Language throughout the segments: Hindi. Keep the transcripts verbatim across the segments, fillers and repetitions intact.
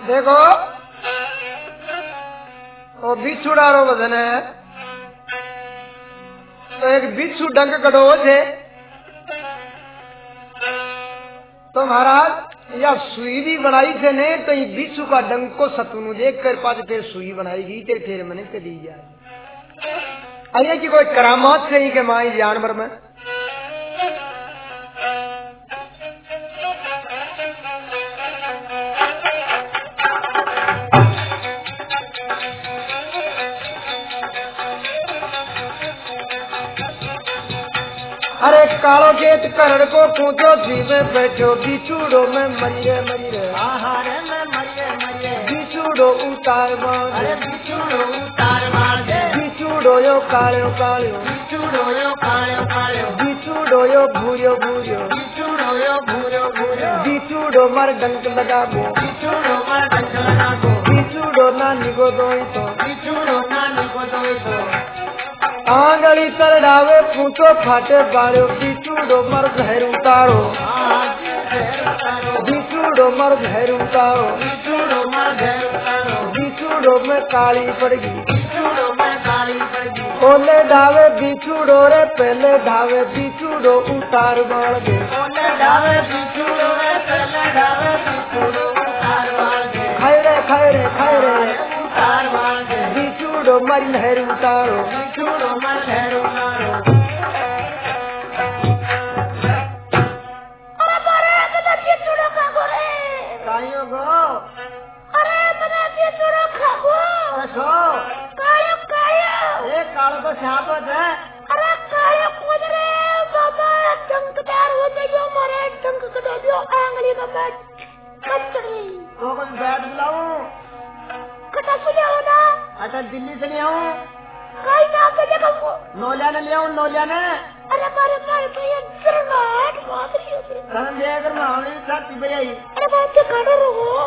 देखो वो बिच्छुड़ा रो वजन है तो एक बिच्छू डंक कटो छे तो महाराज या सुई भी बनाई थे ने तो ये बिच्छू का डंक को सतुनु देख कर पास फिर सुई बनाएगी फिर फिर मैंने चली जाए अरे की कोई करामात से ही के माई जानवर में अरे कालो खेत करण को पूछो जीवे बैठो बिछुड़ो में मरिए मरिए आहारे में मरिए मरिए बिछुड़ो उतार मार अरे बिछुड़ो उतार मार दे बिछुड़ो यो कालो कालो बिछुड़ो यो कालो कालो बिछुड़ो यो भूरियो भूरियो बिछुड़ो यो भूरियो भूरियो बिछुड़ो मार डंक लगाबो बिछुड़ो मार डंक लगाबो बिछुड़ो ना निगो दोई तो बिछुड़ो ना निगो दोई तो आंगली तरडावे पूछो फाटे बाड़ो बिछुड़ो मर घर उतारो बिछुड़ो मर घर उतारो बिछुड़ो मर घर उतारो बिछुड़ो में काली पड़गी बिछुड़ो में काली पड़गी ओले ढावे बिछुड़ो रे पहले ढावे बिछुड़ो उतार मार दे ओले ढावे बिछुड़ो रे पहले ढावे बिछुड़ो उतार मार दे खाए रे खाए रे खाए रे उतार मार दे बिछुड़ो मर घर उतारो बिछुड़ो मर घर उतारो अरे बारे तो बिछुड़ो का गोरे कायो गो अरे मने बिछुड़ो खाबो सो कायो कायो ए कालो को छापो दे अरे कायो कूद रे बाबा डंकदार हो जायो मारे डंक कटा दियो आंगली का बैठ कचड़ी तो कौन बैठ बुलाऊं कटा से ले आओ ना अच्छा दिल्ली से ले आऊं कहीं ना पे ले कहूं नौलिया ने ले आऊं नौलिया ने अरे मारे मारे भैया गरमाट बहुत रही है कौन दे अगर मावली साथ भैया अरे बात के काटो रहो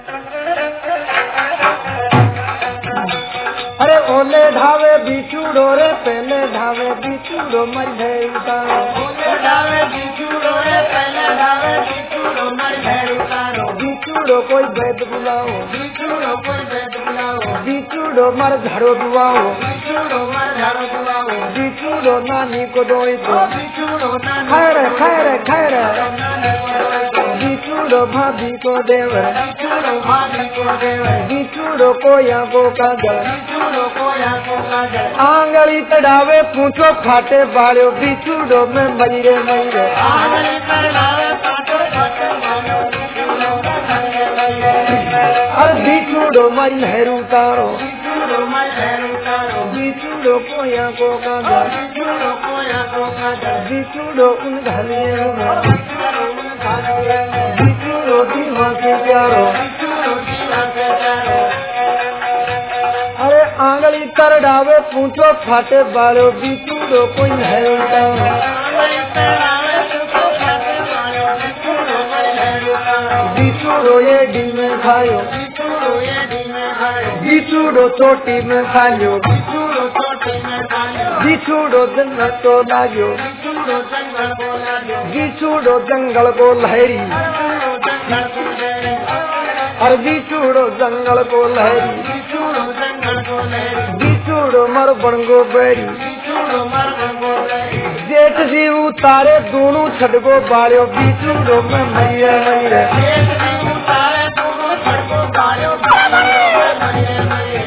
अरे ओले ढावे बिछुड़ो रे पहले ढावे बिछुड़ो मर गए उतारो ओले ढावे बिछुड़ो रे पहले ढावे बिछुड़ो मर गए उतारो बिछुड़ो कोई बैठ बुलाओ बिछुड़ो कोई बैठ बुलाओ बिछुड़ो मर झाड़ो दुआओ बिछुड़ो मर झाड़ो दुआओ बिछुड़ो नानी को दोई तो बिछुड़ो नानी खैर खैर खैर बिछुड़ो भाभी को देवर बिछुड़ो भाभी को देवर बिछुड़ो को या को काजल बिछुड़ो को या को काजल आंगली तड़ावे पूछो फाटे बाड़ो बिछुड़ो में मरीरे मरीरे आंगली तड़ावे पूछो फाटे बाड़ो बिछुड़ो में मरीरे मरीरे और बिछुड़ो मरी हेरू तारो बिछुड़ो मरी हेरू तारो बिछुड़ो को या को काजल बिछुड़ो को या को काजल बिछुड़ो उन घलियों में बिछुड़ो उन घलियों में बिछुड़ो दीवा से प्यारो बिछुड़ो दीवा से प्यारो अरे आंगली कर डावे पूछो फाटे बालो बिछुड़ो कोई है उतारो आंगली कर डावे पूछो फाटे बालो बिछुड़ो कोई है उतारो बिछुड़ो ये डी में खायो बिछुड़ो ये डी में खायो बिछुड़ो चोटी में खायो बिछुड़ो चोटी में खायो बिछुड़ो जंगल को लाग्यो बिछुड़ो जंगल को लाग्यो बिछुड़ो जंगल को लहरी और बिछुड़ो जंगल को लहरी बिछुड़ो जंगल को लहरी बिछुड़ो मर बणगो बैरी बिछुड़ो मर बणगो बैरी जेठ जी उतारे दोनों छड़गो बाड़ो बिछुड़ो में मरिए मरिए जेठ जी उतारे दोनों छड़गो बाड़ो बिछुड़ो में मरिए मरिए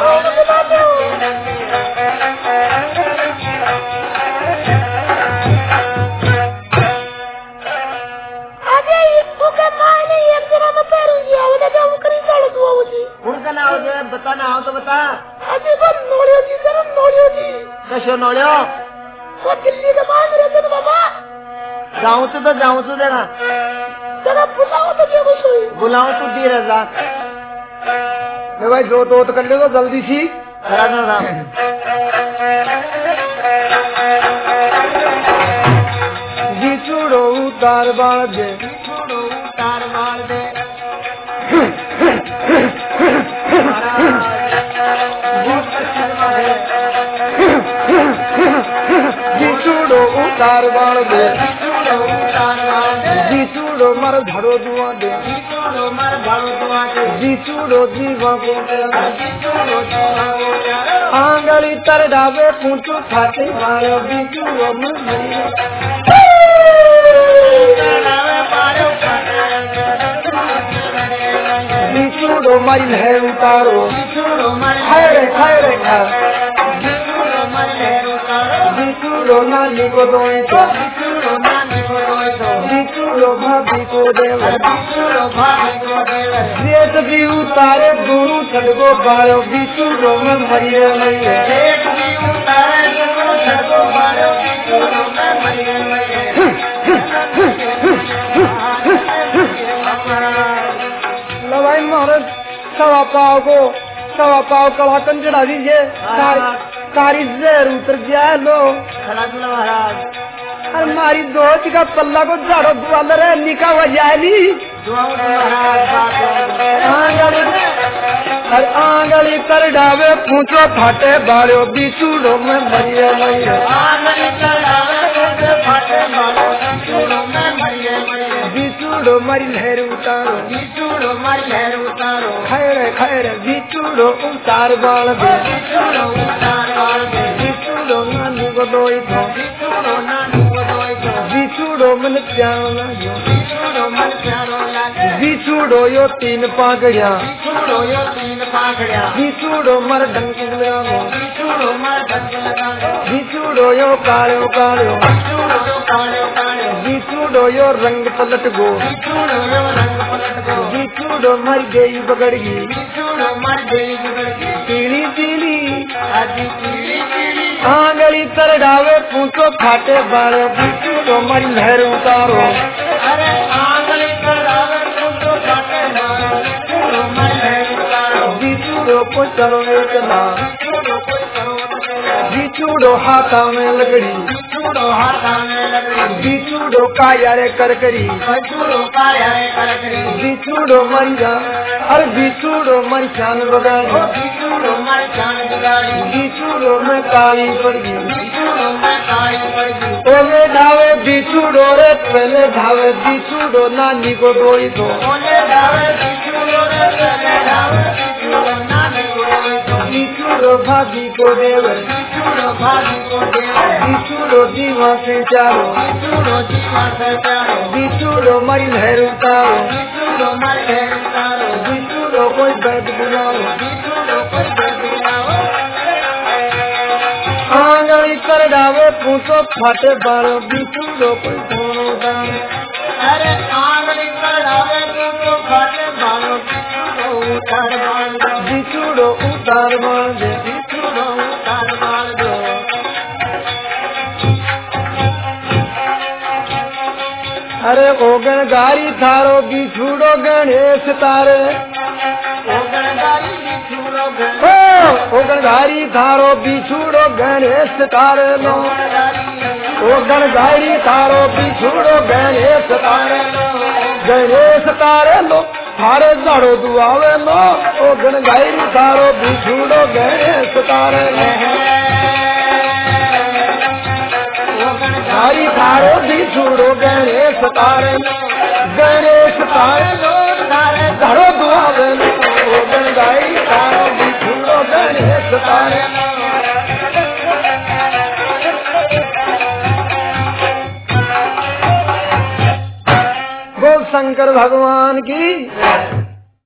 उनका नाम जो है बताना हो तो बता अभी वो नोलियो जी करो नोलियो जी कैसे नोलियो वो दिल्ली के बाहर रहते थे बाबा जाऊँ तो तो जाऊँ तो देना जरा बुलाओ तो क्या कोई बुलाओ तो दी रजा मैं भाई जो तो कर ले तो जल्दी सी करा दो राम बिछुड़ो उतार बाढ़ दे बिछुड़ो उतार बाढ़ दे बिछुड़ो उतार बाढ़ दे बिछुड़ो मर धड़ो दुआ दे बिछुड़ो जीवा को आंगली तर डावे पूछो फाटे मारो बिछुड़ो मन बिछुड़ो मरी है उतारो खैरे खैरे बिछुड़ो नानी को दोई तो बिछुड़ो भाभी को देवर जेठ भी उतारे गुरु छड़को बारो बिछुड़ो में मरिए मरिए लवाई महाराज सवा पाव को सवा पाव कलाकन चढ़ा दीजिए सारी जहर उतर गया लो अरे मारी दोस्त का पल्ला को झाड़ो दुआलर है निका हुआ जाली अरे आंगली कर डावे पूछो फाटे बाड़ो बिछुड़ो में मरिए मरिए बिछुड़ो मरी लहर उतारो बिछुड़ो मरी लहर उतारो खैरे खैरे बिछुड़ो उतार बाल दे बिछुड़ो नानी को दोई तो बिछुड़ो मन प्यारो लाग्यो बिछुड़ो यो तीन पागड़िया बिछुड़ो मर डंक लगाओ बिछुड़ो यो कालो कालो बिछुड़ो यो रंग पलट गो बिछुड़ो मर गई बगड़गी पीली पीली आंगली तर डावे पूछो फाटे बाड़े बिछुड़ो मरी लहर उतारो अरे आंगली तर डावे पूछो फाटे बिछुड़ो को चलो एक ना बिछुड़ो हाथा में लगड़ी बिछुड़ो हाथा में लगड़ी बिछुड़ो कायारे करकरी बिछुड़ो कायारे करकरी बिछुड़ो मरी जा अरे बिछुड़ो मरी शान बगाड़ी बिछुड़ो मरी शान बगाड़ी बिछुड़ो में काली पड़गी बिछुड़ो में काली पड़गी ओले धावे बिछुड़ो रे पहले धावे बिछुड़ो नानी को दोई दो ओले धावे बिछुड़ो रे पहले धावे बिछुड़ो नानी को दोई दो बिछुड़ो भाभी को देवर बिछुड़ो भाभी को देवर बिछुड़ो जीवा से चारो बिछुड़ो जीवा से चारो बिछुड़ो मरी लहर उतारो बिछुड़ो मरी लहर उतारो बिछुड़ो कोई बैठ बुलाओ बिछुड़ो कोई बैठ बुलाओ आंगली कर डावे पूछो फाटे बारो बिछुड़ो कोई दोनों दान अरे आंगली कर डावे पूछो फाटे बारो बिछुड़ो उतार बाल दो बिछुड़ो उतार बाल दे बिछुड़ो उतार बाल दो अरे ओगन गारी थारो बिछुड़ो गणेश तारे ओगन गारी बिछुड़ो ओगन गारी थारो बिछुड़ो गणेश तारे लो ओगन गारी थारो बिछुड़ो गणेश तारे लो गणेश तारे लो थारे झाड़ो दुआवे लो ओगन गारी थारो बिछुड़ो गणेश तारे लो गारी थारो बिछुड़ो गणेश तारे गणेश तारे लो तारे झाड़ो दुआवे लो ओगन गारी थारो बिछुड़ो गणेश तारे गो शंकर भगवान की